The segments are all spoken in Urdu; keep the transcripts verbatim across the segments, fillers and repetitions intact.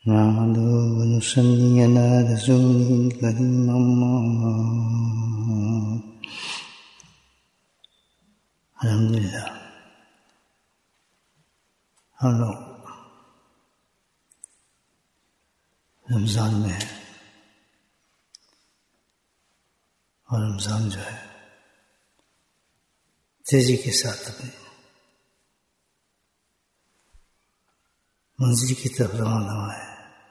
نحمده ونصلي على رسوله الكريم أما بعد. الحمدللہ ہم لوگ رمضان میں ہیں اور رمضان جو ہے تیزی کے ساتھ اپنی منزل کی طرف روانہ ہوا ہے.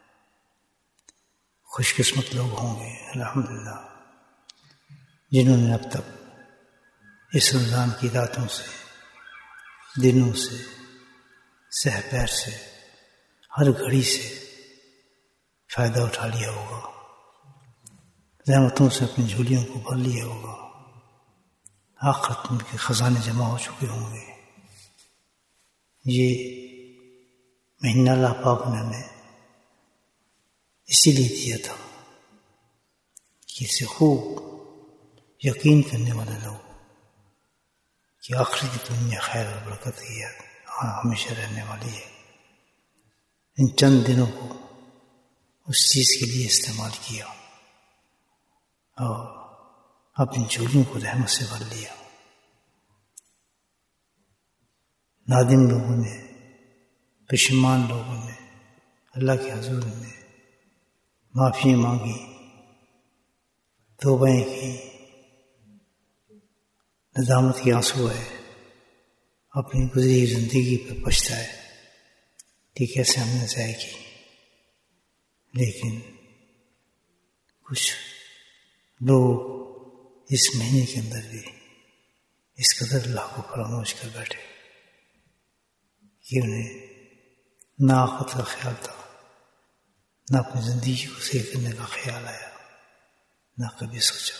خوش قسمت لوگ ہوں گے الحمدللہ جنہوں نے اب تک اس رمضان کی راتوں سے دنوں سے سہ پیر سے ہر گھڑی سے فائدہ اٹھا لیا ہوگا، رحمتوں سے اپنی جھولیوں کو بھر لیا ہوگا، آخرت ان کے خزانے جمع ہو چکے ہوں گے. یہ مہینہ اللہ پاک نے ہمیں اسی لیے دیا تھا کہ اسے خوب یقین کرنے والے لوگ کہ آخرت دنیا خیر اور برکت کی ہے، ہاں ہمیشہ رہنے والی ہے، ان چند دنوں کو اس چیز کے لیے استعمال کیا اور اپنی جھولیوں کو رحمت سے بھر لیا. نادم لوگوں نے، پشیمان لوگوں نے اللہ کے حضور میں معافی مانگی، توبہیں کی، ندامت کے آنسو ہے، اپنی گزری زندگی پر پچھتائے کہ کیسے ہم نے ضائع کی. لیکن کچھ لوگ اس مہینے کے اندر بھی اس قدر اللہ کو فراموش کر بیٹھے کہ انہیں نہ آخرت کا خیال تھا، نہ اپنی زندگی کو صحیح کرنے کا خیال آیا، نہ کبھی سوچا.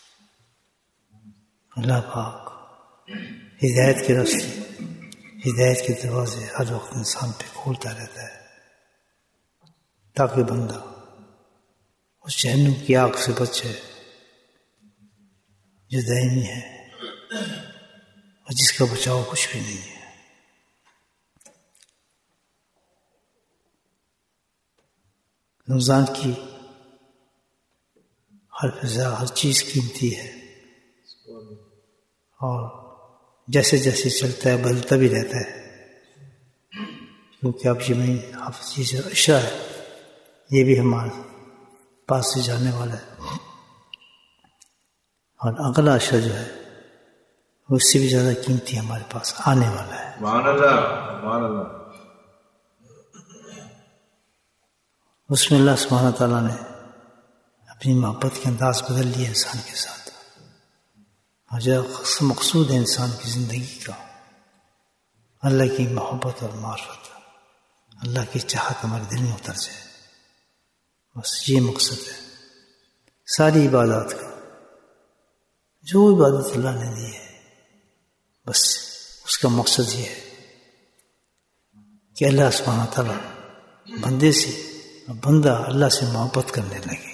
اللہ پاک ہدایت کے راستے، ہدایت کے دروازے ہر وقت انسان پہ کھولتا رہتا ہے تاکہ بندہ اس جہنم کی آگ سے بچے جو دائمی ہے اور جس کا بچاؤ کچھ بھی نہیں ہے. رمضان کی ہر فضا، ہر چیز قیمتی ہے اور جیسے جیسے چلتا ہے بدلتا بھی رہتا ہے، کیونکہ اب یہ میں حافظ چیز عشرہ ہے، یہ بھی ہمارے پاس سے جانے والا ہے اور اگلا عشرہ جو ہے اس سے بھی زیادہ قیمتی ہمارے پاس آنے والا ہے. سبحان اللہ، سبحان اللہ. اس میں اللہ سبحانہ تعالیٰ نے اپنی محبت کے انداز بدل لیا انسان کے ساتھ، اور جو مقصود ہے انسان کی زندگی کا اللہ کی محبت اور معرفت، اللہ کی چاہت ہمارے دل میں اتر جائے، بس یہ مقصد ہے ساری عبادات کا. جو عبادت اللہ نے دی ہے بس اس کا مقصد یہ ہے کہ اللہ سبحانہ تعالیٰ بندے سے، بندہ اللہ سے محبت کرنے لگے.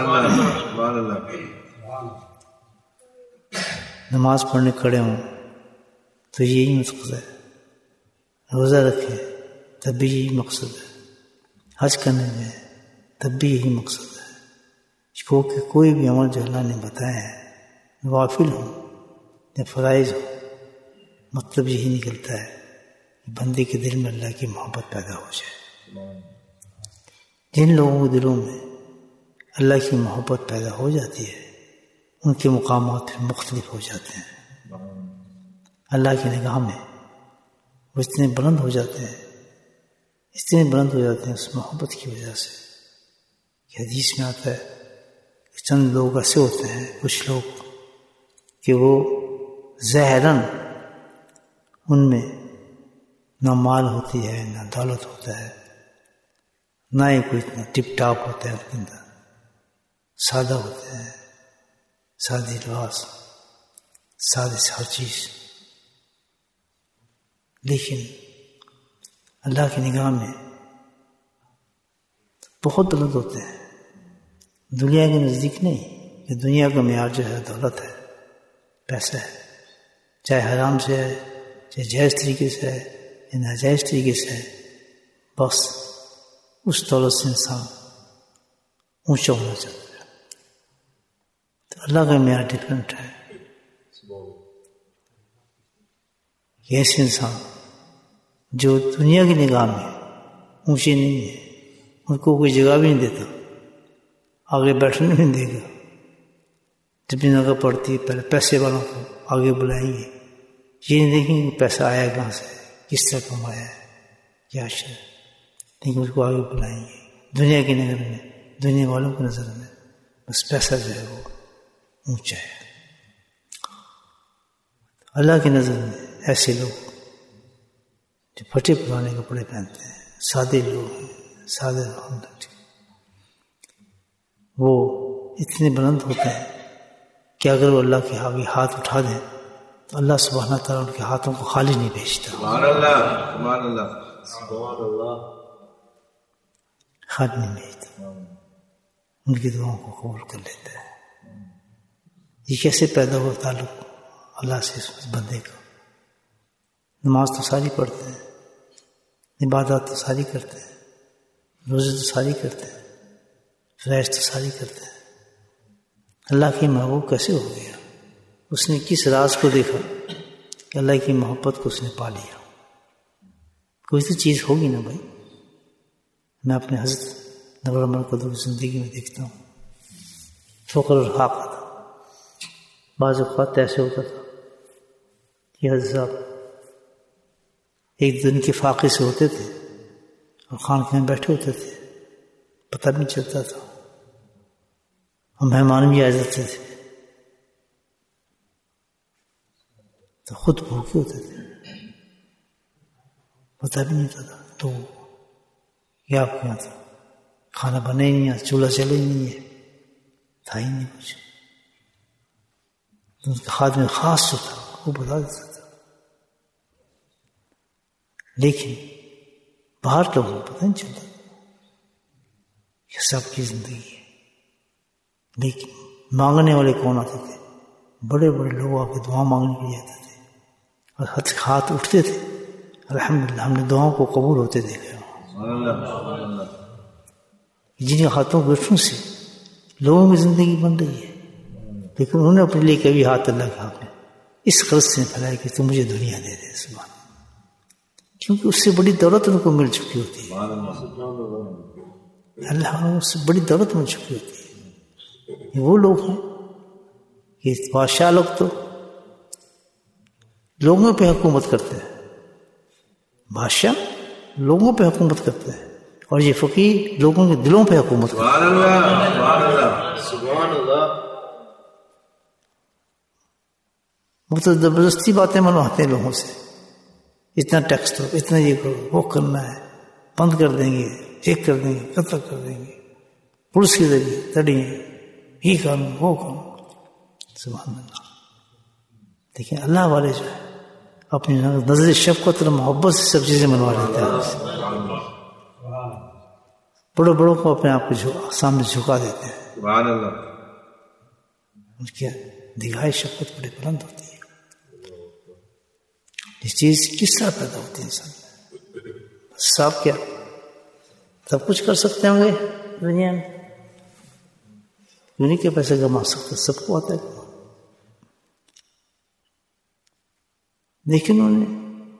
نماز پڑھنے کھڑے ہوں تو یہی مقصد ہے، روزہ رکھے تب بھی یہی مقصد ہے، حج کرنے میں تب بھی یہی مقصد ہے. کیونکہ کوئی بھی عمل جو اللہ نے بتایا ہے، نوافل ہوں یا فرائض ہوں، مطلب یہی نکلتا ہے کہ بندے کے دل میں اللہ کی محبت پیدا ہو جائے. جن لوگوں کے دلوں میں اللہ کی محبت پیدا ہو جاتی ہے ان کے مقامات پھر مختلف ہو جاتے ہیں. اللہ کی نگاہ میں وہ اتنے بلند ہو جاتے ہیں، اتنے بلند ہو جاتے ہیں اس محبت کی وجہ سے کہ حدیث میں آتا ہے کہ چند لوگ ایسے ہوتے ہیں، کچھ لوگ کہ وہ ظاہراً ان میں نہ مال ہوتی ہے، نہ دولت ہوتا ہے، نہ ہی کوئی اتنا ٹپ ٹاپ ہوتا ہے، ان کے اندر سادہ ہوتے ہیں، سادی لباس، سادی ہر چیز، لیکن اللہ کی نگاہ میں بہت بلند ہوتے ہیں. دنیا کے نزدیک نہیں، کہ دنیا کا معیار جو ہے دولت ہے، پیسہ ہے، چاہے حرام سے ہے، چاہے جائز طریقے سے ہے یا ناجائز طریقے سے ہے، بس اس دولت سے انسان اونچا ہونا چاہتا ہے. تو اللہ کا معیار ڈفرینٹ ہے. ایسے انسان جو دنیا کی نگاہ میں اونچے نہیں ہے، ان کو کوئی جگہ بھی نہیں دیتا، آگے بیٹھنے نہیں دے گا. جب بھی جگہ پڑتی ہے پہلے پیسے والوں کو آگے بلائیں گے، یہ نہیں دیکھیں گے پیسہ آیا کہاں سے، کس طرح کمایا ہے کیا شے، لیکن اس کو آگے بلائیں گے. دنیا کی نظر میں، دنیا والوں کی نظر میں بس پیسہ جو ہے وہ اونچا ہے. اللہ کی نظر میں ایسے لوگ جو پھٹے پرانے کپڑے پہنتے ہیں، سادے لوگ ہیں، سادے لوگ، وہ اتنے بلند ہوتے ہیں کہ اگر وہ اللہ کے آگے ہاتھ اٹھا دیں تو اللہ سبحانہ تعالیٰ ان کے ہاتھوں کو خالی نہیں بھیجتا. سبحان اللہ، سبحان اللہ، سبحان اللہ، خالی نہیں بھیجتا، ان کی دعاؤں کو قبول کر لیتا ہے. یہ کیسے پیدا ہوا تعلق اللہ سے اس بندے کا؟ نماز تو ساری پڑھتے ہیں، عبادات تو ساری کرتے ہیں، روزے تو ساری کرتے ہیں، فرائض تو ساری کرتے ہیں. اللہ کی محبوب کیسے ہو گیا؟ اس نے کس راز کو دیکھا کہ اللہ کی محبت کو اس نے پا لیا؟ کوئی تو چیز ہوگی نا بھائی. میں اپنے حضرت نور عمر قدوم زندگی میں دیکھتا ہوں، فقر اور فاقہ تھا. بعض اوقات ایسے ہوتا تھا کہ حضرت صاحب ایک دن کے فاقے سے ہوتے تھے اور خانقاہ میں بیٹھے ہوتے تھے، پتہ بھی نہیں چلتا تھا، اور مہمان بھی آ جاتے تھے تو خود بھوکے ہوتے تھے، پتہ بھی نہیں چلتا. تو کیا آپ کے یہاں تھا کھانا بنے ہی نہیں، چولہا چلے ہی نہیں ہے، تھا ہی نہیں کچھ. تو اس کا خادم خاص جو تھا وہ بتا دیتا تھا، لیکن باہر لوگوں کو پتہ نہیں چلتا یہ سب کی زندگی ہے. لیکن مانگنے والے کون آتے تھے؟ بڑے بڑے لوگ آ کے دعا مانگنے کے لیے آتے تھے اور ہاتھ اٹھتے تھے. الحمدللہ ہم نے دعاؤں کو قبول ہوتے دیکھا. جن ہاتھوں کے اٹھوں سے لوگوں کی زندگی بن رہی ہے، لیکن انہوں نے اپنے لیے کبھی ہاتھ اللہ کے ہاتھ میں اس قرض سے پھیلایا کہ تو مجھے دنیا دے دے. سبحان، کیونکہ اس سے بڑی دولت ان کو مل چکی ہوتی ہے. اللہ نے اس سے بڑی دولت مل چکی ہوتی ہے. یہ وہ لوگ ہیں کہ بادشاہ لوگ تو لوگوں پہ حکومت کرتے ہیں، بادشاہ لوگوں پہ حکومت کرتے ہیں، اور یہ فقیر لوگوں کے دلوں پہ حکومت کرتے ہیں. سبحان اللہ، سبحان اللہ، سبحان اللہ. وہ تو زبردستی باتیں منواتے ہیں لوگوں سے، اتنا ٹیکس دو، اتنا یہ کرو، وہ کرنا ہے، بند کر دیں گے، ایک کر دیں گے، قتل کر دیں گے، پولیس کے ذریعے تڑیں گے، یہ قانون وہ قانون. سبحان اللہ. لیکن اللہ والے جو ہے اپنی نظر شفقت اور محبت سے سب چیزیں منوا لیتے ہیں. بڑوں بڑوں کو اپنے آپ کو سامنے جھکا دیتے ہیں. سبحان اللہ. ان کی دگائی شفقت بڑی بلند ہوتی ہے. یہ چیز کس طرح پیدا ہوتی ہے انسان میں؟ سب کیا سب کچھ کر سکتے ہوں گے دنیا میں، انہیں کے پیسے کما سکتے، سب کو آتا ہے، لیکن انہوں نے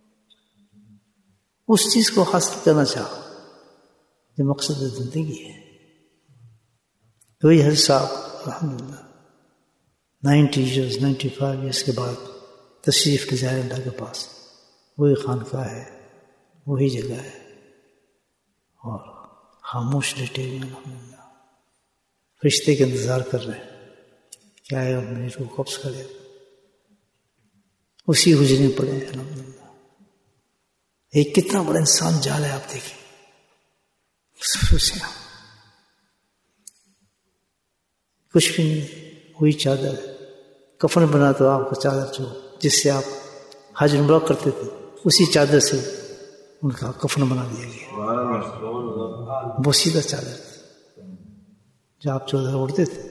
اس چیز کو حاصل کرنا چاہا جو مقصد زندگی ہے. تو یہ حضرت صاحب الحمدللہ ninety years ninety five years کے بعد تشریف لے جائے اللہ کے پاس. وہی خانقاہ ہے، وہی جگہ ہے، اور خاموش لیٹے ہوئے الحمدللہ فرشتے کے انتظار کر رہے ہیں کہ آئے اور میری روح قبض کرے. اسی حجرے میں پڑے ہیں الحمدللہ. ایک کتنا بڑا انسان جال ہے، آپ دیکھیں کچھ بھی نہیں، وہی چادر ہے. کفن بنا تو آپ کا چادر جو جس سے آپ حج عمرہ کرتے تھے اسی چادر سے ان کا کفن بنا دیا گیا. وہ سیدھا چادر جو آپ چادر اڑتے تھے.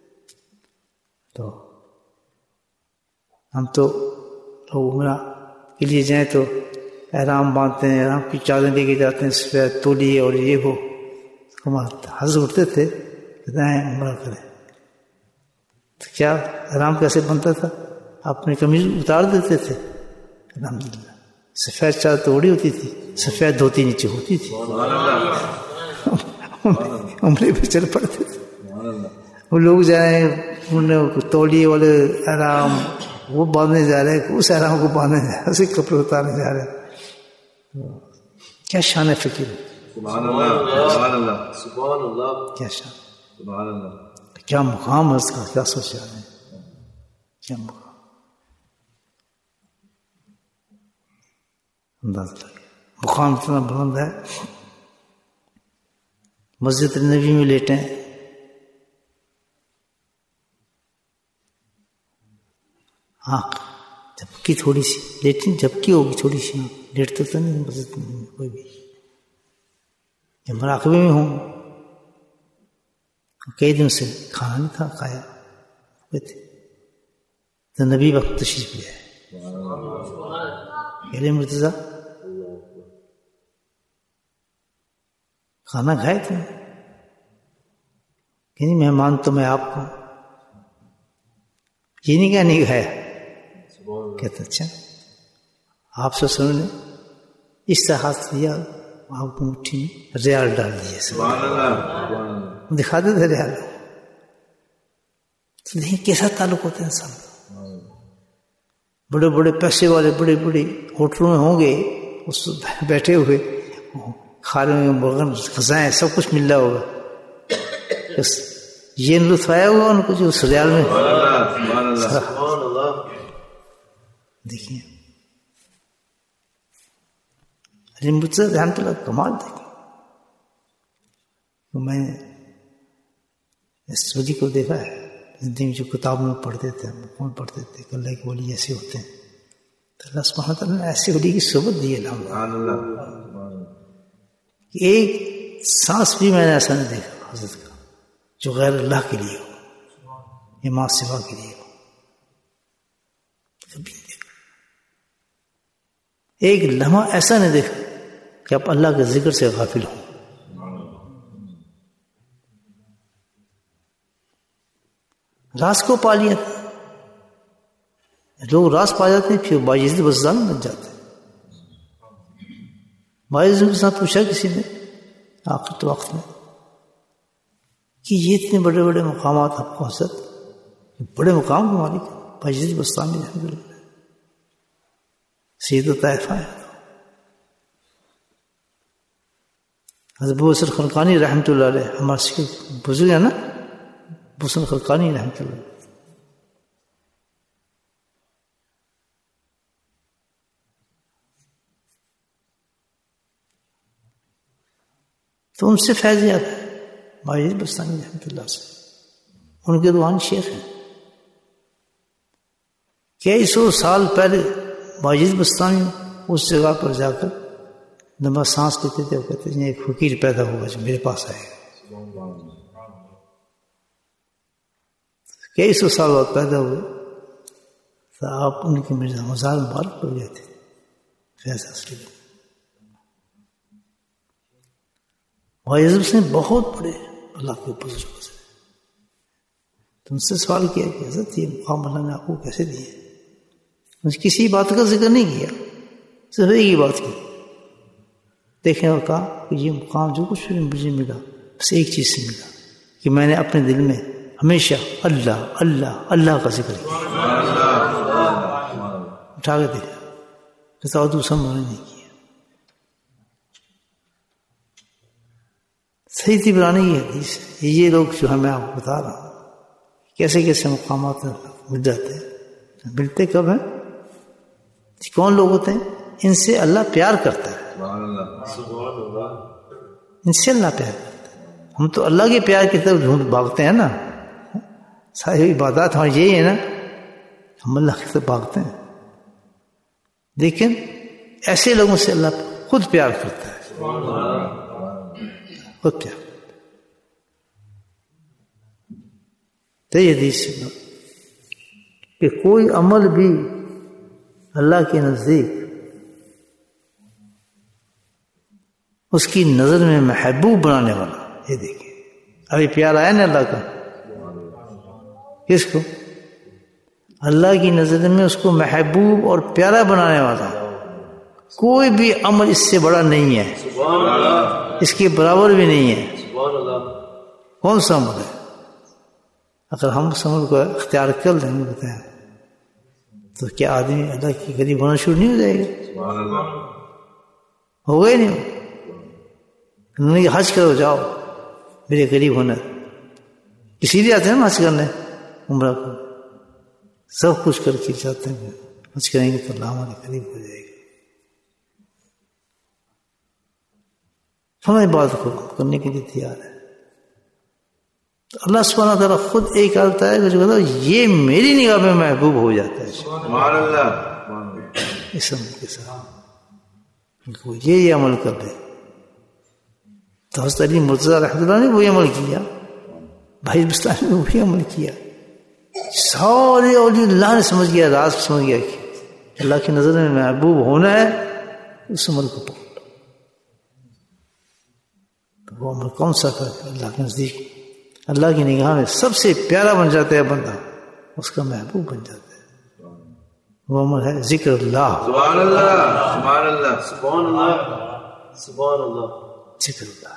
تو ہم تو لوگ عمرہ کے لیے جائیں تو احرام باندھتے ہیں، احرام کی چادریں لے کے جاتے ہیں، سفید تولیے اور یہ وہ حضرت اٹھتے تھے کہتے ہیں عمرہ کریں. تو کیا احرام کیسے بنتا تھا؟ اپنی قمیض اتار دیتے تھے، الحمدللہ سفید چادر تو اوڑی ہوتی تھی، سفید دھوتی نیچے ہوتی تھی، عمرے پہ چل پڑتے تھے. وہ لوگ جائیں تولیے والے احرام وہ باندھنے جا رہے ہیں، اس احرام کو باندھنے جا رہے ہیں، کپڑے اتارنے جا رہے ہیں. کیا شان فکر ہے، سبحان اللہ سبحان اللہ سبحان اللہ، کیا شان، سبحان اللہ، کیا مقام ہے اس کا، کیا سوچا ہے، کیا مقام. انداز لگے مقام اتنا بلند ہے. مسجد نبی میں لیٹیں، آنکھ جھپکی تھوڑی سی، لیٹیں جھپکی ہوگی تھوڑی سی، لیٹتے تو نہیں مسجد میں کوئی بھی. یا مراقبے میں ہوں، کئی دن سے کھانا نہیں تھا کھایا تھے تو نبی وقت تشریف لے آئے، کہہ رہے مرتضیٰ کھانا کھائے تھے؟ کہ نہیں مہمان تو میں آپ کو، یہ نہیں کہا نہیں کھایا. کہتا اچھا آپ سے سنو نے اس سے ہاتھ لیا، آپ کو مٹھی میں ریال ڈال دیے، سبحان اللہ، دکھا دیتے ریال. نہیں کیسا تعلق ہوتا ہے انسان کا. بڑے بڑے پیسے والے بڑے بڑے ہوٹلوں میں ہوں گے، اس بیٹھے ہوئے کھا رہے ہوں گے، مرغن غذائیں سب کچھ مل رہا ہوگا، بس یہ لطف آیا ہوگا ان کو جو اس ریال میں. دیکھیے علی مرتضیٰ رحمۃ اللہ کمال دیکھیں. میں اس سعودی کو دیکھا ہے زندگی میں، جو کتابوں میں پڑھتے تھے ہم کون پڑھتے تھے کہ اللہ کے ولی ایسے ہوتے ہیں، تو اللہ سبحانہ تعالیٰ نے ایسے ولی کی صحبت دی ہے. ایک سانس بھی میں نے ایسا نہیں دیکھا حضرت کا جو غیر اللہ کے لیے ہو یا ماں سوا کے لیے ہو، کبھی نہیں دیکھا. ایک لمحہ ایسا نہیں دیکھا کہ آپ اللہ کے ذکر سے غافل ہوں. راز کو پا لیا تھا. لوگ راز پا جاتے ہیں پھر باعزت بزدان بن جاتے ہیں. باعزت کے ساتھ پوچھا کسی نے آخر وقت میں کہ یہ اتنے بڑے بڑے مقامات آپ کو حضرت، بڑے مقام کے مالک باعزت بستانی ہے، سید طائفہ ہے. حضرت ابو بصر خلقانی رحمۃ اللہ علیہ ہمارے سکھ بزرگ ہے نا، بصر خلقانی رحمۃ اللہ علیہ، تو ان سے فیض یاب ہے باعزت بستانی رحمۃ اللہ سے، ان کے روحانی شیخ ہیں. کئی سو سال پہلے باعزت بستانی اس جگہ پر جا کر لمبا سانس لیتے تھے، وہ کہتے ہیں ایک فقیر پیدا ہوگا جو میرے پاس آئے گا. کئی سو سال بعد پیدا ہوئے تو آپ ان کے مرزا مزار مبارک ہو گئے تھے فیض حاصل. باعزت سے بہت بڑے اللہ کے بزرگ سے تم سے سوال کیا کہ حضرت یہ مقام اللہ نے آپ کو کیسے دیے؟ کسی بات کا ذکر نہیں کیا، صرف ایک ہی بات کی. دیکھیں اور کہا کہ یہ مقام جو کچھ مجھے ملا بس ایک چیز سے ملا کہ میں نے اپنے دل میں ہمیشہ اللہ اللہ اللہ کا ذکر کیا. اٹھا کے دیکھا کہ دوسرا میں نے نہیں کیا. صحیح تھی بلانے کی حدیث. یہ لوگ جو ہے میں آپ کو بتا رہا ہوں کیسے کیسے مقامات مل جاتے ہیں. ملتے کب ہیں؟ کون لوگ ہوتے ہیں؟ ان سے اللہ پیار کرتا ہے، ان سے اللہ پیار کرتا ہے. ہم تو اللہ کے پیار کی طرف ڈھونڈ بھاگتے ہیں نا، ساری عبادات ہماری یہی ہے نا، ہم اللہ کی طرف بھاگتے ہیں. لیکن ایسے لوگوں سے اللہ خود پیار کرتا ہے، خود پیار. تو یہ حدیث سے کہ کوئی عمل بھی اللہ کے نزدیک اس کی نظر میں محبوب بنانے والا. یہ دیکھیے ابھی پیارا ہے نا اللہ کا. کس کو؟ اللہ کی نظر میں اس کو محبوب اور پیارا بنانے والا. کوئی بھی عمل اس سے بڑا نہیں ہے, اس کے برابر بھی نہیں ہے. کون سا عمل ہے؟ اگر ہم اس عمل کو اختیار کر لیں گے بتائیں تو کیا آدمی اللہ کے قریب ہونا شروع نہیں ہو جائے گا؟ ہوگا ہی نہیں. انہوں نے حج کرو جاؤ میرے قریب ہونا, اسی لیے آتے ہیں نا حج کرنے عمرہ کو, سب کچھ کر کے جاتے ہیں حج کریں گے تو اللہ ہمارے قریب ہو جائے گا. ہماری بات کو کرنے کے لیے تیار ہے. تو اللہ سبحانہ تعالیٰ خود ایک آتا ہے جو کہتا ہے یہ میری نگاہ میں محبوب ہو جاتا ہے سبحان اللہ اس عمل کے ساتھ. یہ یہ عمل کر دے تو حضرت علی مرتضیٰ رحمۃ اللہ نے وہی عمل کیا, بھائی بستانی نے وہی عمل کیا. سارے اولیاء اللہ نے سمجھ گیا, راز سمجھ گیا کہ اللہ کی نظر میں محبوب ہونا ہے, اس عمل کو پکڑ. تو وہ عمل کون سا تھا؟ اللہ کے نزدیک اللہ کی نگاہ میں سب سے پیارا بن جاتا ہے بندہ, اس کا محبوب بن جاتا ہے. وہ عمل ہے ذکر اللہ. سبحان اللہ سبحان اللہ سبحان اللہ سبحان اللہ ذکر اللہ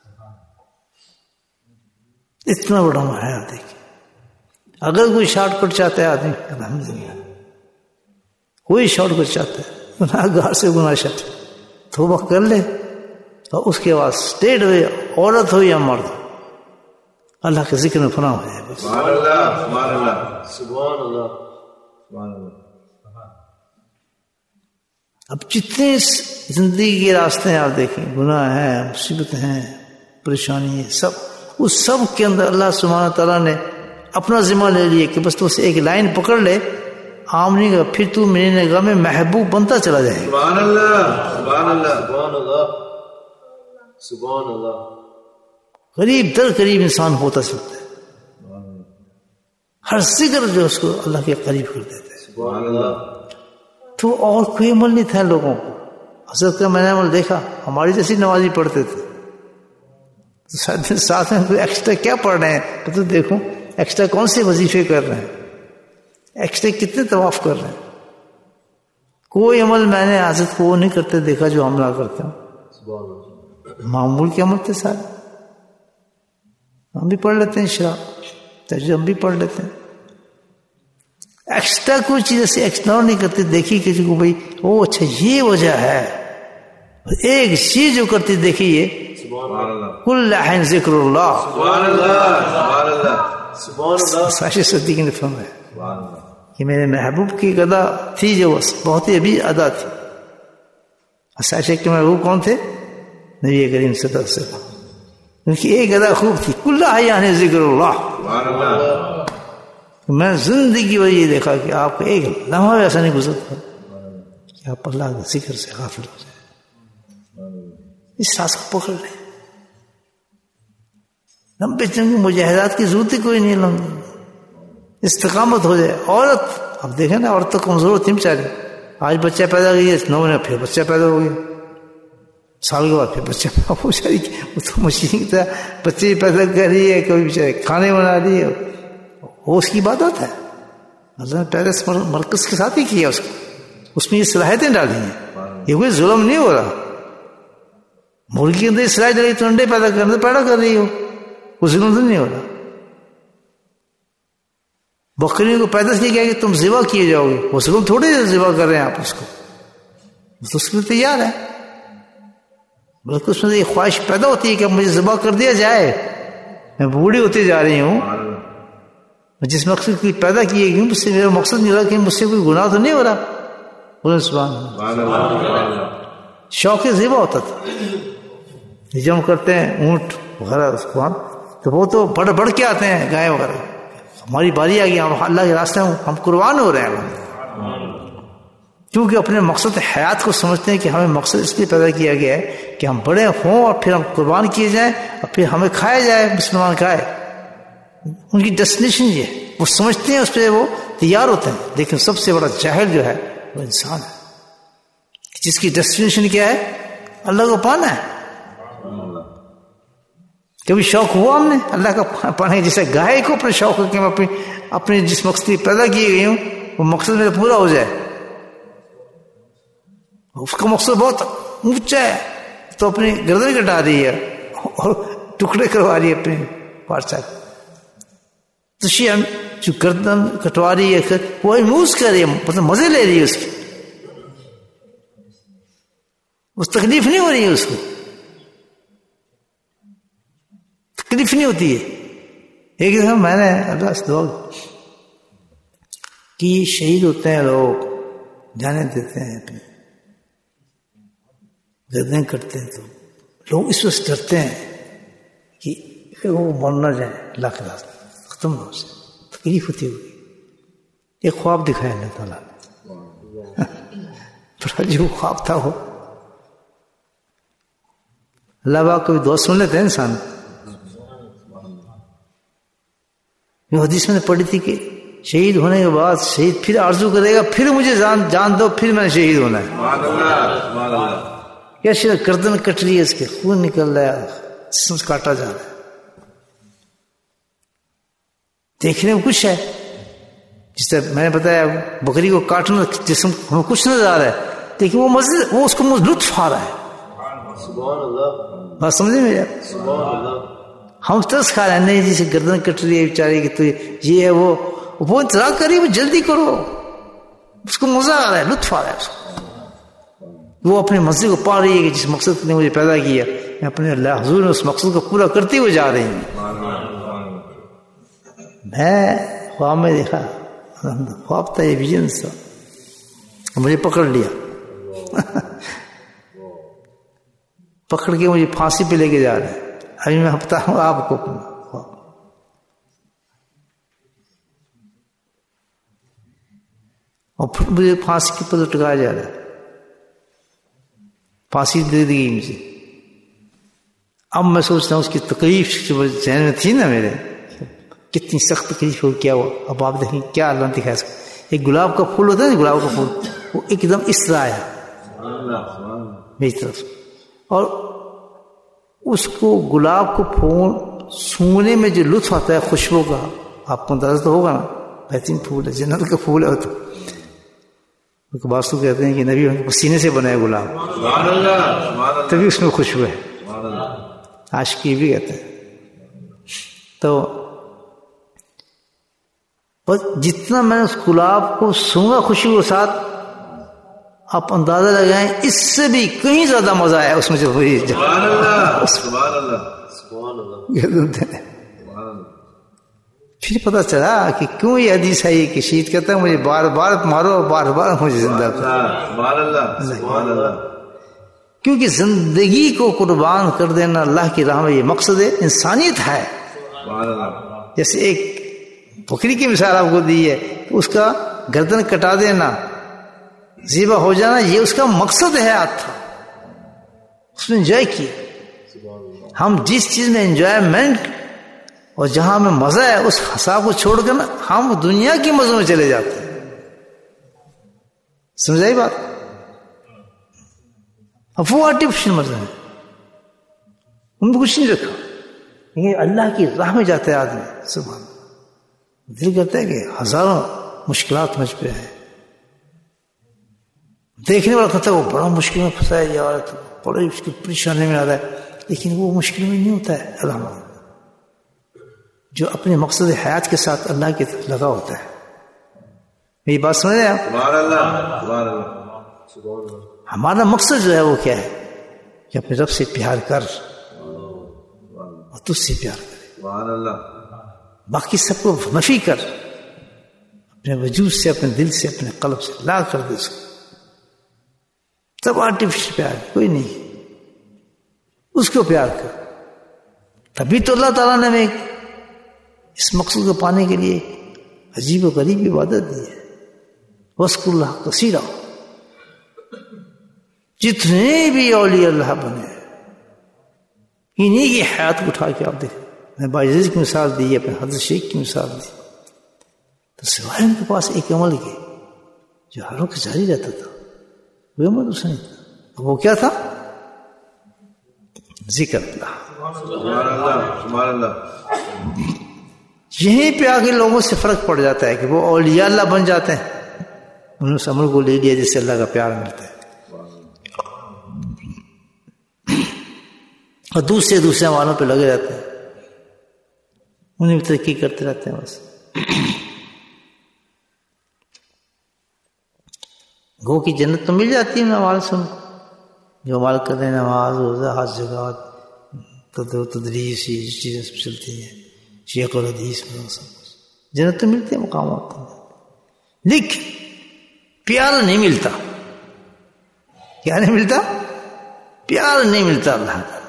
اتنا بڑا عمل ہے. دیکھیے اگر کوئی شارٹ کٹ چاہتا ہے آدمی, الحمدللہ کوئی شارٹ کٹ چاہتا ہے, گناہ گار سے گناہ شٹ توبہ کر لے, اور اس کے بعد اسٹیٹ ہوئے عورت ہو یا مرد ہو اللہ کے ذکر میں فنا ہو جائے. سبحان اللہ سبحان اللہ سبحان اللہ سبحان اللہ. اب جتنے زندگی کے راستے ہیں آپ دیکھیں, گناہ ہیں, مصیبتیں ہیں, پریشانی ہے, سب اس سب کے اندر اللہ سبحانہ تعالیٰ نے اپنا ذمہ لے لیا کہ بس تو اسے ایک لائن پکڑ لے آمنی کا, پھر تو میری نگاہ میں محبوب بنتا چلا جائے. سبحان اللہ سبحان اللہ سبحان اللہ سبحان اللہ. قریب در قریب انسان ہوتا چلتا ہے, ہر ذکر جو اس کو اللہ کے قریب کر دیتا ہے. سبحان اللہ. تو اور کوئی عمل نہیں تھا لوگوں کو. حضرت کا میں نے عمل دیکھا, ہماری جیسی نمازی پڑھتے تھے, ساتھ میں کوئی ایکسٹرا کیا پڑھ رہے ہیں تو دیکھو ایکسٹرا کون سے وظیفے کر رہے ہیں, ایکسٹرا کتنے طواف کر رہے ہیں. کوئی عمل میں نے حضرت کو وہ نہیں کرتے دیکھا جو ہم نہ کرتے ہیں. معمول کے عمل تھے سارے. ہم بھی پڑھ لیتے ہیں شراب تجربہ, ہم بھی پڑھ لیتے ہیں. ایکسٹرا کوئی چیز ایسے ایکسٹرا نہیں کرتے. دیکھی کسی کو بھائی او اچھا یہ وجہ ہے, ایک چیز جو کرتی دیکھیے کل حین ذکر اللہ. سبحان اللہ سبحان اللہ سبحان اللہ. ساشی صدیق نے فرمایا کہ میرے محبوب کی ایک ادا تھی جو بہت ہی ابھی ادا تھی. ساشی کے محبوب کون تھے؟ نبی کریم صلی اللہ علیہ وسلم. ان کی ایک ادا خوب تھی, کل حین ذکر اللہ. سبحان اللہ. میں زندگی میں یہ دیکھا کہ آپ کا ایک لمحہ ایسا نہیں گزرتا کہ آپ اللہ کے ذکر سے غافل ہو جائے. اس سانس کو پکڑ لیں, لمبے چنگے مجاہدات کی ضرورت ہی کوئی نہیں, لمبے استقامت ہو جائے. عورت اب دیکھیں نا, عورت تو کمزور ہوتی بیچاری. آج بچہ پیدا کیا, نو مہینے پھر بچہ پیدا ہو گیا, سال کے بعد پھر بچہ پیدا ہو جائے. وہ تو مشین کی طرح بچے پیدا کر رہی ہے, کبھی بیچارے کھانے بنا رہی ہے, وہ اس کی عبادت ہے. اللہ نے پیدا مرکز کے ساتھ ہی کیا اس کو, اس میں یہ صلاحیتیں ڈالی ہیں. یہ کوئی ظلم نہیں ہو رہا. مرغی کے اندر صلاحیت ڈالی تو انڈے پیدا کرنے پیدا کر رہی ہو, کوئی ظلم تو نہیں ہو رہا. بکریوں کو پیدا کیا گیا کہ تم ذبح کیے جاؤ گے, وہ ظلم تھوڑے ذبح کر رہے ہیں آپ اس کو, تو اس کے لیے تیار ہے. بلکہ اس میں یہ خواہش پیدا ہوتی ہے کہ اب مجھے ذبح کر دیا جائے, میں بوڑھی ہوتی جا رہی ہوں, جس مقصد کی پیدا کی ہے, مجھ سے میرا مقصد نہیں رہا کہ مجھ سے کوئی گناہ تو نہیں ہو رہا. بولے سبحان اللہ. شوق ذبح ہوتا تھا, جب ہم کرتے ہیں اونٹ وغیرہ تو وہ تو بڑھ بڑھ کے آتے ہیں, گائے وغیرہ. ہماری باری آ گئی, ہم اللہ کے راستے میں ہم قربان ہو رہے ہیں, کیونکہ اپنے مقصد حیات کو سمجھتے ہیں کہ ہمیں مقصد اس لیے پیدا کیا گیا ہے کہ ہم بڑے ہوں اور پھر ہم قربان کیے جائیں اور پھر ہمیں کھایا جائے, مسلمان کھائے. ان کی ڈیسٹینیشن یہ ہے, وہ سمجھتے ہیں, اس پہ وہ تیار ہوتے ہیں. لیکن سب سے بڑا جاہل جو ہے وہ انسان ہے, جس کی ڈیسٹینیشن کیا ہے, اللہ کو پانا ہے. کبھی شوق ہوا ہم نے اللہ کا پڑھنے، جیسے گائے کو اپنا شوق ہے کہ میں اپنی اپنے جس مقصد پیدا کیے گئی ہوں وہ مقصد میرا پورا ہو جائے، اس کا مقصد بہت اونچا ہے تو اپنی گردن کٹا رہی ہے اور ٹکڑے کروا رہی ہے اپنے پارچہ کو، تو شیعہ جو گردن کٹوا رہی ہے وہ اموز کر رہی ہے، مطلب مزے لے رہی ہے اس کی، اس تکلیف نہیں ہو رہی ہے، اس کو تکلیف نہیں ہوتی ہے۔ ایک دفعہ میں نے اللہ سے دعا کہ شہید ہوتے ہیں لوگ، جانے دیتے ہیں اپنے گردن کرتے ہیں تو لوگ اس وقت ڈرتے ہیں کہ وہ مر نہ جائیں، اللہ کے راستے ختم نہ ہو جائے، تکلیف ہوتی ہوگی۔ ایک خواب دکھایا اللہ تعالیٰ نے، بڑا جو خواب تھا وہ اللہ باغ کبھی دعا سن لیتے ہیں انسان۔ یہ حدیث میں نے پڑھی تھی کہ شہید ہونے کے بعد شہید پھر آرزو کرے گا پھر مجھے جان جان دو، پھر میں نے شہید ہونا ہے۔ سبحان اللہ سبحان اللہ۔ کیا شہید گردن کٹ رہی ہے، اس کے خون نکل رہا ہے، جسم کاٹا جا رہا ہے، دیکھنے میں کچھ ہے، جس طرح میں نے بتایا بکری کو کاٹنا جسم کچھ نظر آ رہا ہے لیکن وہ مزے وہ اس کو لطف آ رہا ہے۔ سبحان اللہ بات سمجھے میرے؟ سبحان اللہ۔ ہم ترس کھا رہے ہیں، نہیں جسے گردن کٹ رہی ہے بیچاری کی تو یہ ہے وہ وہ انتظار کر رہی ہے، وہ جلدی کرو، اس کو مزہ آ رہا ہے، لطف آ رہا ہے اس کو، وہ اپنے مزے کو پا رہی ہے کہ جس مقصد نے مجھے پیدا کیا میں اپنے اللہ حضور نے اس مقصد کو پورا کرتے ہوئے جا رہی ہوں۔ میں خواب میں دیکھا، خواب تھا، یہ ویژن تھا، مجھے پکڑ لیا پکڑ کے مجھے پھانسی پہ لے کے جا رہے ہیں۔ ابھی میں بتا ہوں آپ کو، اور پھر مجھے پھانسی کے اوپر لٹکایا جا رہا ہے، پھانسی دے دی گئی مجھے۔ اب میں سوچتا ہوں اس کی تکلیف جو ذہن میں تھی نا میرے، کتنی سخت تکلیف ہو، کیا ہوا۔ اب آپ دیکھیں کیا اللہ دکھایا اس کو، ایک گلاب کا پھول ہوتا ہے نا، گلاب کا پھول، وہ ایک دم اس طرح آیا میری طرف، اور اس کو گلاب کو پھول سونگنے میں جو لطف آتا ہے خوشبو کا، آپ کو اندازہ تو ہوگا نا، بہترین پھول ہے، جنت کا پھول ہے۔ تو باسو کہتے ہیں کہ نبی پسینے سے بنا ہے گلاب، سبحان اللہ سبحان اللہ۔ تبھی اس میں خوشبو ہے، سبحان اللہ۔ عاشقی بھی کہتے ہیں۔ تو بس جتنا میں نے اس گلاب کو سونگا خوشبو کے ساتھ، آپ اندازہ لگائیں اس سے بھی کہیں زیادہ مزہ آیا اس میں جو ہوئی۔ سبحان اللہ سبحان اللہ سبحان اللہ۔ پھر پتہ چلا کہ کیوں یہ حدیث ہے کہ شہید کہتا ہے مجھے بار بار مارو، بار بار مجھے زندہ کرو۔ سبحان اللہ سبحان اللہ۔ کیونکہ زندگی کو قربان کر دینا اللہ کی راہ میں یہ مقصد ہے، انسانیت ہے۔ سبحان اللہ۔ جیسے ایک بکری کی مثال آپ کو دی ہے، تو اس کا گردن کٹا دینا، ذبح ہو جانا، یہ اس کا مقصد حیات تھا، اس نے انجوائے کیا۔ ہم جس چیز میں انجوائمنٹ اور جہاں ہمیں مزہ ہے اس حساب کو چھوڑ کر نا ہم دنیا کی مزوں میں چلے جاتے ہیں۔ سمجھائی بات؟ اب وہ آرٹیفیشل مزہ ہے، ان میں کچھ نہیں رکھا، لیکن اللہ کی راہ میں جاتا ہے آدمی، سبحان اللہ، دل کرتا ہے کہ ہزاروں مشکلات مجھ پہ ہیں، دیکھنے والا کہتا ہے وہ بڑا مشکل میں پھنسا ہے یار، بڑی اس کی پریشانی میں آ رہا ہے، لیکن وہ مشکل میں نہیں ہوتا ہے الحمدللہ، جو اپنے مقصد حیات کے ساتھ اللہ کی طرف لگا ہوتا ہے۔ میری بات سمجھ رہے ہیں آپ؟ سبحان اللہ سبحان اللہ سبحان اللہ۔ ہمارا مقصد جو ہے وہ کیا ہے کہ اپنے رب سے پیار کر اور تجھ سے پیار کرے، سبحان اللہ۔ باقی سب کو نفی کر، اپنے وجود سے، اپنے دل سے، اپنے قلب سے لا کر دے اس کو، سب آرٹیفیشل پیار کوئی نہیں، اس کو پیار کر۔ تبھی تو اللہ تعالیٰ نے ہمیں اس مقصد کو پانے کے لیے عجیب و غریب عبادت دی ہے۔ وَاذْكُرُ اللَّهَ كَثِيرًا، جتنے بھی اولیاء اللہ بنے انہی کی حیات کو اٹھا کے آپ دیکھیں، میں باعزیز کی مثال دی، اپنے حضرت شیخ کی مثال دی، تو سوائے ان کے پاس ایک عمل کے جو ہر وقت جاری رہتا تھا، وہ عمل اس نے تھا، وہ کیا تھا؟ ذکر اللہ. سبحان اللہ سبحان اللہ. یہیں پہ آگے لوگوں سے فرق پڑ جاتا ہے کہ وہ اولیاء اللہ بن جاتے ہیں, انہوں نے عمل کو لے لیا جس سے اللہ کا پیار ملتا ہے, اور دوسرے دوسرے والوں پہ لگے رہتے ہیں, انہیں بھی ترقی کرتے رہتے ہیں بس. گو کی جنت تو مل جاتی ہے نماز سے, جو عمل کرتے ہیں, نماز روزہ حج زکوٰۃ تدریس یہ چیزیں سب چلتی ہیں, شیخ اور حدیث میں سب کچھ جنت تو ملتی ہے مقامات, لیکن پیار نہیں ملتا. کیا نہیں ملتا؟ پیار نہیں ملتا. اللہ کا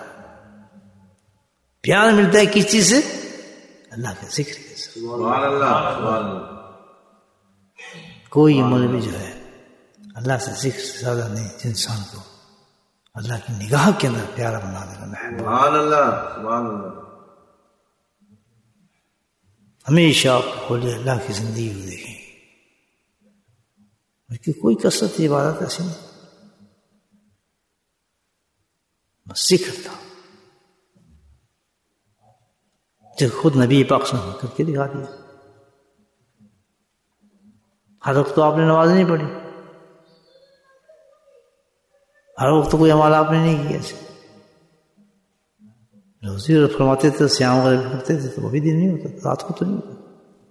پیار ملتا ہے کس چیز سے؟ اللہ کے ذکر کے ساتھ. سبحان اللہ سبحان اللہ. کوئی عمل بھی جو ہے اللہ سے ذکر سے زیادہ نہیں انسان کو اللہ کی نگاہ کے اندر پیارا بنا دے گا. سبحان اللہ سبحان اللہ. ہمیشہ آپ کھولے اللہ کی زندگی کو دیکھیں, کہ کوئی کثرت عبادت ایسی نہیں, بس ذکر تھا جو خود نبی پاک صلی اللہ علیہ وسلم کر کے دکھا دیا. ہر وقت تو آپ نے نماز نہیں پڑھی, ہر وقت تو کوئی عمل آپ نے نہیں کیا. روزی فرماتے تھے, سیام وغیرہ کرتے تھے, تو وہ بھی دن نہیں ہوتا, رات کو تو نہیں ہوتا.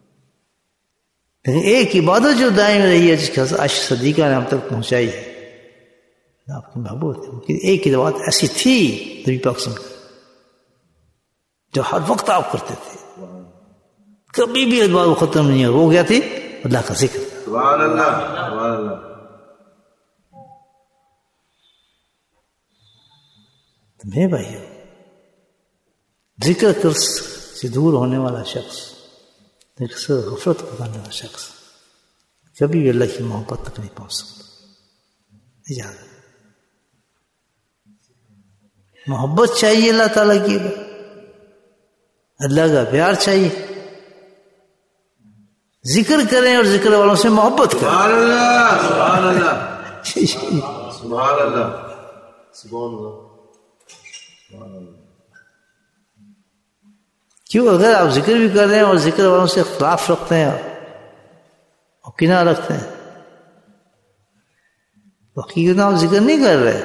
لیکن ایک عبادت جو دائم رہی ہے جس کا عائشہ صدیقہ نے ہم تک پہنچائی ہے, آپ کے محبوب تھے, ایک عبادت ایسی تھی نبی پاک صلی اللہ علیہ وسلم جو ہر وقت آپ کرتے تھے, کبھی بھی عبادت ختم نہیں ہو, وہ گیا تھی اللہ کا ذکر. سبحان اللہ سبحان اللہ. میرے بھائی, ذکر کر سے دور ہونے والا شخص, ذکر سے غفلت پکانے والا شخص کبھی بھی اللہ کی محبت تک نہیں پہنچ سکتا. اجازت محبت چاہیے اللہ تعالیٰ کی, اللہ کا پیار چاہیے. ذکر کریں اور ذکر والوں سے محبت کریں. سبحان اللہ سبحان اللہ سبحان اللہ سبحان اللہ. کیوں اگر آپ ذکر بھی کر رہے ہیں اور ذکر والوں سے اختلاف رکھتے ہیں اور کنارہ رکھتے ہیں تو حقیقت آپ ذکر نہیں کر رہے.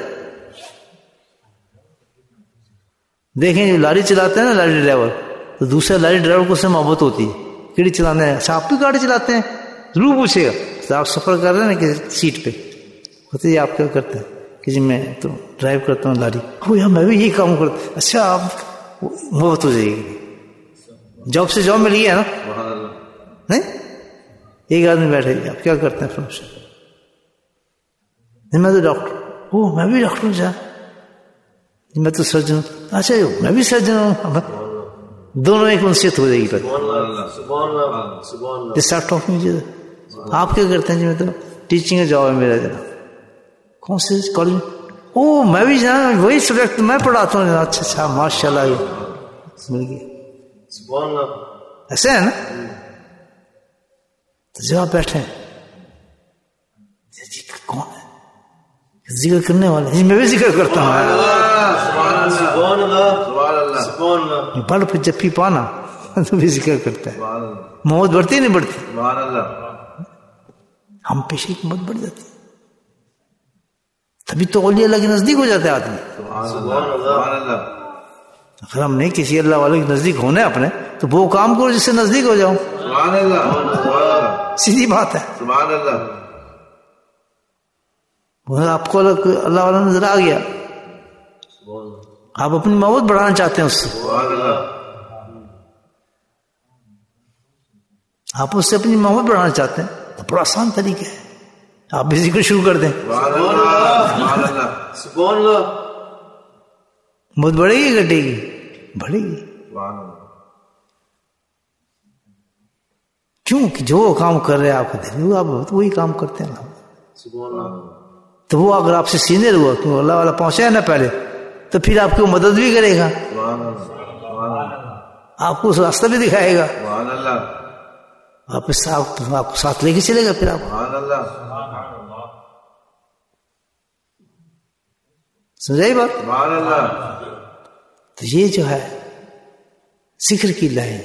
دیکھیں جو لاری چلاتے ہیں نا لاری ڈرائیور, تو دوسرے لاری ڈرائیور کو اس سے محبت ہوتی ہے, گاڑی چلانا ہے, اچھا آپ بھی گاڑی چلاتے ہیں, ضرور پوچھے گا تو آپ سفر کر رہے ہیں نا کہ سیٹ پہ ہوتے جی آپ کیا کرتے ہیں کہ جی میں تو ڈرائیو کرتا ہوں لاری, ہو یا میں بھی یہی کام کرتا ہوں. اچھا آپ محبت ہو جائے گی, جاب سے جاب مل گیا نا, نہیں ایک آدمی بیٹھے گی آپ کیا کرتے ہیں فنکشن, نہیں میں تو ڈاکٹر, او میں بھی ڈاکٹر ہوں, جا میں تو سرجن ہوں, اچھا میں بھی سرجن ہوں, دونوں ایک انسیت ہو جائے گی. آپ کیا کرتے ہیں؟ جی میں تو ٹیچنگ کا جاب ہے میرا. جناب کون سے کالج میں؟ او میں بھی جناب وہی سبجیکٹ میں پڑھاتا ہوں. اچھا اچھا ماشاء اللہ مل گیا. ایسے ہے نا, تو جب آپ بیٹھے کون ہے ذکر کرنے والے, جی میں بھی ذکر کرتا ہوں. بڑھ پہ جب بھی پانا تو بھی ذکر کرتا ہے. محبت بڑھتی نہیں بڑھتی؟ ہم پیشے کی محبت بڑھ جاتی, تبھی تو اولیاء اللہ کے نزدیک ہو جاتا ہے آدمی. اگر ہم نہیں کسی اللہ والے کے نزدیک ہونے اپنے, تو وہ کام کرو جس سے نزدیک ہو جاؤ. سیدھی بات ہے. آپ کو اللہ والا نظر آ گیا, آپ اپنی محبت بڑھانا چاہتے ہیں اس سے, آپ اس سے اپنی محبت بڑھانا چاہتے ہیں, تو بڑا آسان طریقہ ہے, آپ بھی ذکر شروع کر دیں. محبت بڑھے گی گھٹے گی؟ بڑھے گی. کیوں کہ جو کام کر رہے ہیں آپ کو دل, آپ وہی کام کرتے ہیں. تو وہ اگر آپ سے سینئر ہوا, کیوں اللہ والا پہنچا ہے نا پہلے, تو پھر آپ کو مدد بھی کرے گا, آپ کو راستہ بھی دکھائے گا, آپ کو ساتھ لے کے چلے گا. پھر آپ سمجھائی بات؟ تو یہ جو ہے ذکر کی لائن،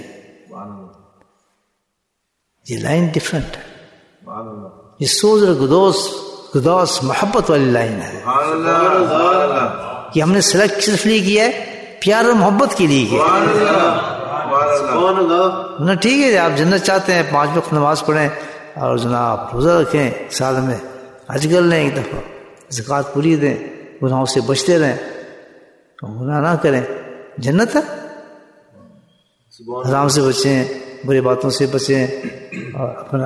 یہ لائن ڈفرنٹ ہے. یہ سوز اور گدوس گدوس محبت والی لائن ہے کہ ہم نے سلیکٹ صرف لیے کیا ہے پیار اور محبت کے لیے کیا. نہ ٹھیک ہے آپ جنت چاہتے ہیں پانچ وقت نماز پڑھیں اور جناب روزہ رکھیں، سال میں حج کر لیں، ایک دفعہ زکوٰۃ پوری دیں، گناہوں سے بچتے رہیں، گناہ نہ کریں، جنت ہے. حرام سے بچیں، بری باتوں سے بچیں اور اپنا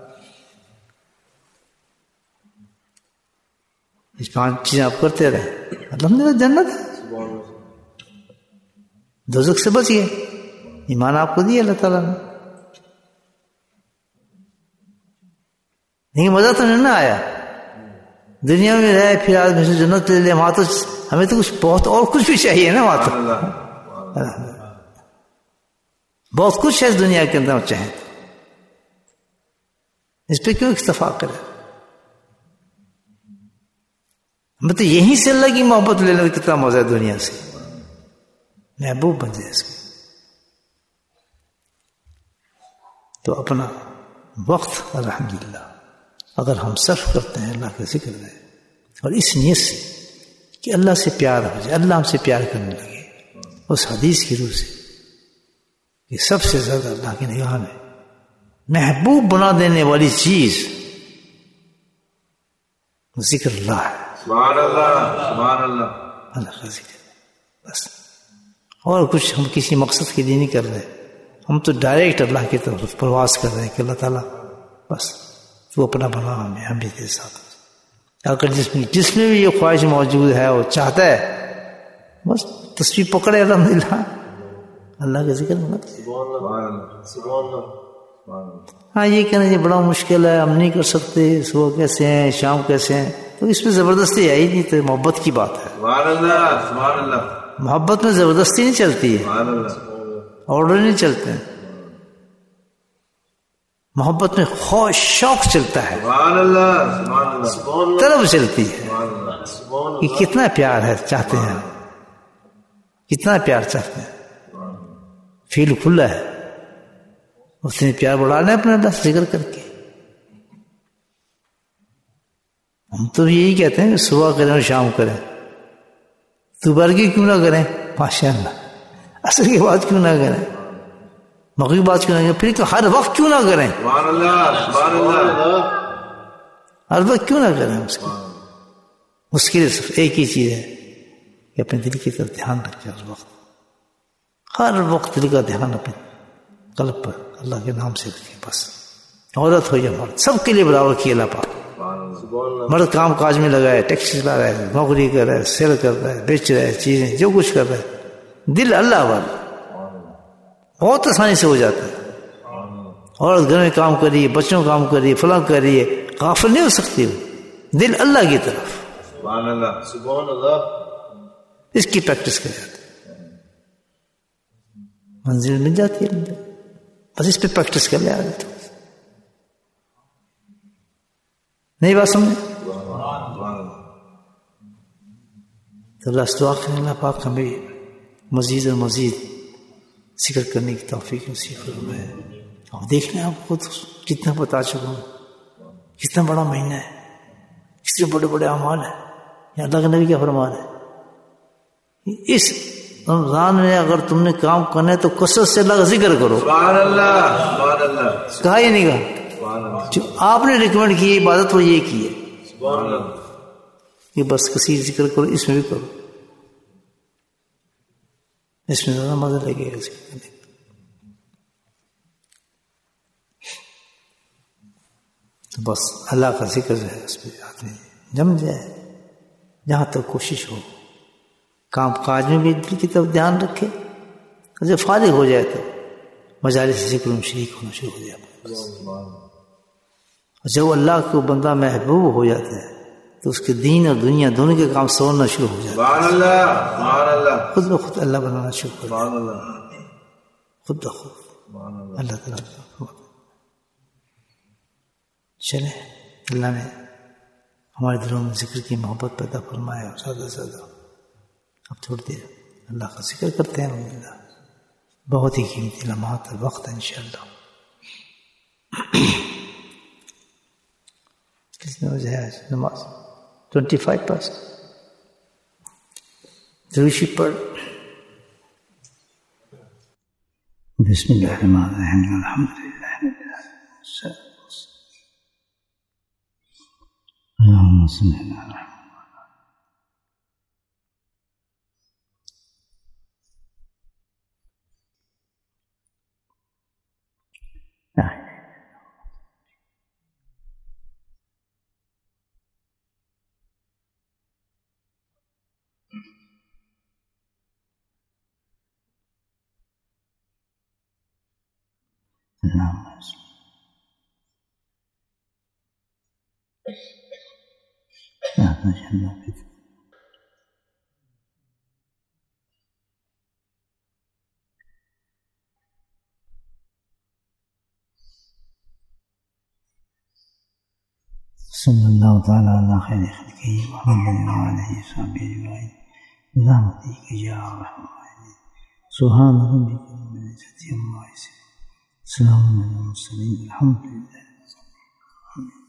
پانچ چیزیں آپ کرتے رہیں، الحمدللہ جنت ہے. دوزخ سے بچ گئے، ایمان آپ کو دیا اللہ تعالیٰ نے. لیکن مزہ تو نہیں نہ آیا دنیا میں رہے پھر آدمی سے جنت لے لے، وہاں تو ہمیں تو کچھ بہت اور کچھ بھی چاہیے نا. وہاں تو بہت کچھ ہے اس دنیا کے اندر چاہیں تو، اس پہ کیوں اکتفا کرے. ہمیں تو یہیں سے اللہ کی محبت لینے کا کتنا مزہ ہے، دنیا سے محبوب بن جائے اس کو. تو اپنا وقت الحمدللہ اگر ہم صرف کرتے ہیں اللہ کا ذکر میں اور اس نیت سے کہ اللہ سے پیار ہو جائے، اللہ ہم سے پیار کرنے لگے، اس حدیث کی روح سے کہ سب سے زیادہ اللہ کی نگاہ میں محبوب بنا دینے والی چیز ذکر اللہ ہے. سبحان اللہ سبحان اللہ. اللہ کا ذکر بس، اور کچھ ہم کسی مقصد کے لیے نہیں کر رہے، ہم تو ڈائریکٹ اللہ کی طرف پرواز کر رہے ہیں کہ اللہ تعالیٰ بس تو اپنا بنا ہمیں، ہم بھی تیرے ساتھ. اگر جس میں جس میں بھی یہ خواہش موجود ہے وہ چاہتا ہے بس تسبیح پکڑے الحمدللہ اللہ کا ذکر ہونا چاہیے. ہاں یہ کہنا یہ بڑا مشکل ہے، ہم نہیں کر سکتے، صبح کیسے ہیں شام کیسے ہیں، تو اس میں زبردستی ہے ہی نہیں. تو محبت کی بات ہے، سبحان اللہ سبحان اللہ. محبت میں زبردستی نہیں چلتی ہے، سبحان اللہ. آرڈر نہیں چلتے ہیں. محبت میں خوش شوق چلتا ہے، سبحان اللہ سبحان اللہ. طلب چلتی ہے سبحان اللہ. کہ کتنا پیار ہے چاہتے ہیں، کتنا پیار چاہتے ہیں. فیل کھلا ہے، اس نے پیار بڑھا لیں اپنے اللہ سے ذکر کر کے. ہم تو یہی کہتے ہیں کہ صبح کریں اور شام کریں، دوپہر کی کیوں نہ کریں ماشاء اللہ، عصر کی بات کیوں نہ کریں، مغرب کی بات کیوں نہ کریں، پھر تو ہر وقت کیوں نہ کریں، سبحان اللہ سبحان اللہ. ہر وقت کیوں نہ کریں. اس کی اس کے لیے صرف ایک ہی چیز ہے کہ اپنے دل کی طرف دھیان رکھیں، ہر وقت ہر وقت دل کا دھیان اپنے قلب پر اللہ کے نام سے رکھیں. بس عورت ہو یا مرد سب کے لیے برابر کی اللہ پاک. مرد کام کاج میں لگا ہے، ٹیکسی چلا رہا ہے، نوکری کر رہا ہے، سیل کر رہا ہے، بیچ رہا ہے چیزیں، جو کچھ کر رہا ہے، دل اللہ والا بہت آسانی سے ہو جاتا ہے. عورت گھر میں کام کر رہی ہے، بچوں کام کر رہی ہے، فلاں کر رہی ہے، غافل نہیں ہو سکتی ہو، دل اللہ کی طرف. سبحان اللہ سبحان اللہ. اس کی پریکٹس کر جاتے منزل مل جاتی ہے، بس اس پہ پریکٹس کر لے آگے. تو نہیں بات سمجھے تو اللہ سے دعا کریں اللہ پاک ہمیں مزید اور مزید ذکر کرنے کی توفیق نصیب فرمائے. اور دیکھ لیں آپ خود کتنا بتا چکا ہوں، کتنا بڑا مہینہ ہے، کتنے بڑے بڑے اعمال ہیں. یا اللہ کے نبی کیا فرمان ہے، اس رمضان میں اگر تم نے کام کرنا ہے تو کثرت سے اللہ کا ذکر کرو. سبحان اللہ سبحان اللہ. کہا یہ نہیں کہا، جو آپ نے ریکمینڈ کی عبادت وہ یہ کی ہے سبحان اللہ. کہ بس کثیر ذکر کرو، اس میں بھی کرو، اس میں زیادہ مزہ لگے گا ذکر کرنے کا. تو بس اللہ کا ذکر جو ہے اس پہ آدمی جم جائے. جہاں تک کوشش ہو کام کاج میں بھی دل کی طرف دھیان رکھے، جب فارغ ہو جائے تو مجالس ذکر میں شریک ہونا شروع ہو جائے. جب اللہ کو بندہ محبوب ہو جاتا ہے تو اس کے دین اور دنیا دونوں کے کام سورنا شروع ہو جاتا ہے. سبحان اللہ سبحان اللہ. خود بخود اللہ بنانا شروع ہو سبحان جاتا اللہ ہے، خود بخود اللہ تعالیٰ. چلے اللہ نے ہمارے دلوں میں ذکر کی محبت پیدا فرمایا، اور زیادہ سے زیادہ اب چھوڑ دیا. اللہ کا ذکر کرتے ہیں الحمدللہ. بہت ہی قیمتی لمحات اور وقت ہے انشاءاللہ. کس نے وجہ ہے نماز ٹوینٹی فائیو پرسینٹ دروشی پڑھ. بسم اللہ الرحمن الرحیم الحمدللہ اللہم صلی علی محمد. اللہم صلی اللہ تعالی علی خیر خلقہ محمد وعلى آلہ وصحبہ اجمعین. برحمتک یا ارحم الراحمین. سبحان ربک رب العزة عما یصفون. السلام علی المرسلین. الحمد للہ.